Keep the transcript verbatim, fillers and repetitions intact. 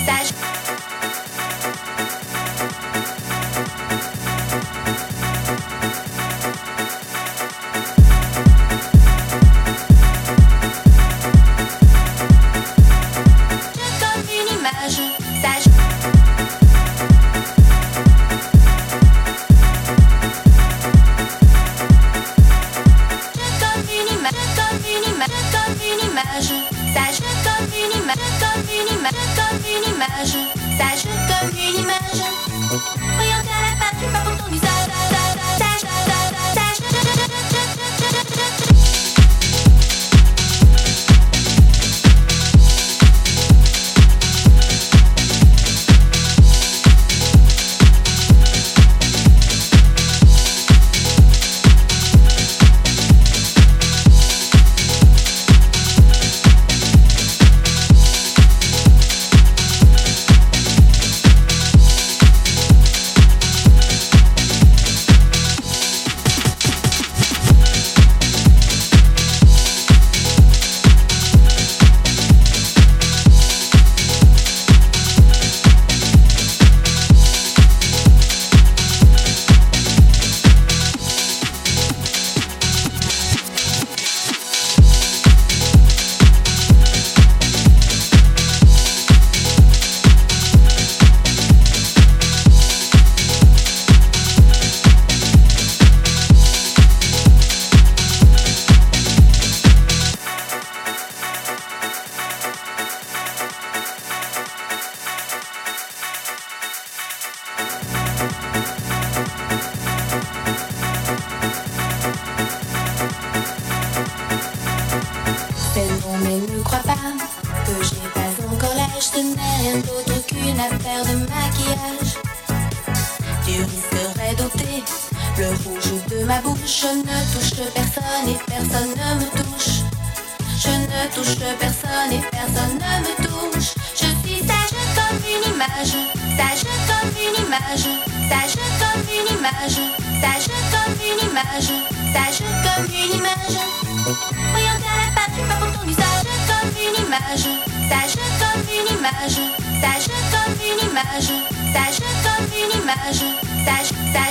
sage. Comme une image sage. Comme une image, comme une image, comme une image sage. Comme une image, comme une image, comme une image sage. Comme une image. Orientée à la page, pas pour ton usage. Sage, sage, sage. Fais non mais ne crois pas que j'ai pas encore l'âge. Ce n'est rien d'autre qu'une affaire de maquillage. Tu risquerais d'ôter le rouge de ma bouche. Je ne touche personne et personne ne me touche. Je ne touche personne et personne ne me touche. Je suis sage comme une image, sage comme une image, sage comme une image, sage comme une image, sage comme une image. Orientée à la page, pas pour ton usage. Comme une image, sage comme une image, sage comme une image, sage comme une image, sage, sage.